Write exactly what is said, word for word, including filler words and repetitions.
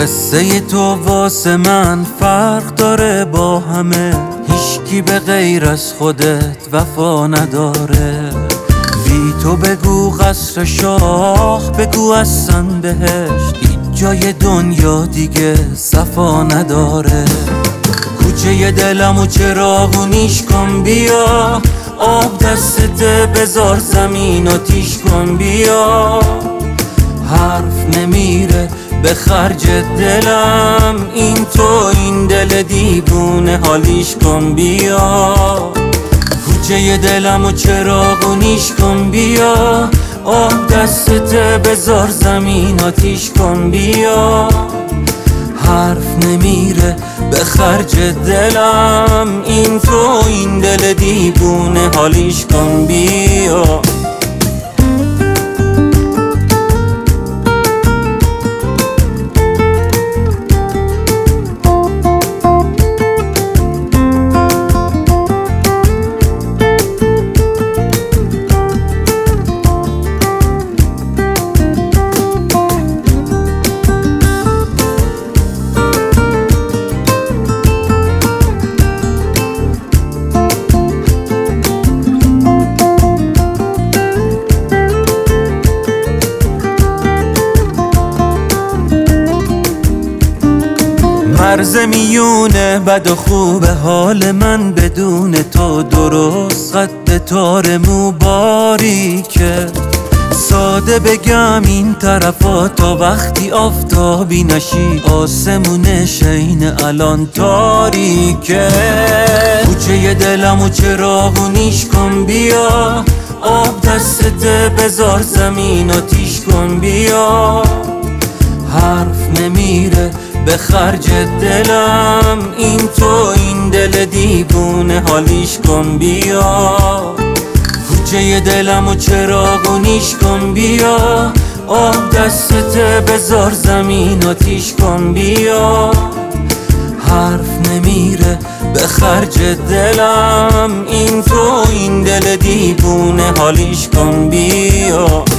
قصه تو واسه من فرق داره با همه، هیچکی به غیر از خودت وفا نداره. بی تو بگو قصر شاه، بگو اصلا بهشت، هیچ جای دنیا دیگه صفا نداره. کوچه دلمو چراغونیش کن بیا، آب دستت بذار زمین و تیش کن بیا. حرف نمیره به خرج دلم، این تو این دل دیوونه حالیش کن بیا. کوچه دلمو چراغونیش کن بیا، آب دستت بذار زمین آتیش کن بیا. حرف نمیره به خرج دلم، این تو این دل دیوونه حالیش کن بیا. مرز میونه بد و خوب حال من بدون تو درست، قد تار مو باریکه. ساده بگم این طرفا تا وقتی آفتابی نشی، آسمون شین الان تاریکه. کوچه دلمو چراغونیش کن بیا، آب دستت بذار زمین آتیش کن بیا. حرف نمیره به خرج دلم، این تو این دل دیوونه حالیش کن بیا. کوچه دلمو چراغونیش کن بیا، آب دستت بذار زمین آتیش کن بیا. حرف نمیره به خرج دلم، این تو این دل دیوونه حالیش کن بیا.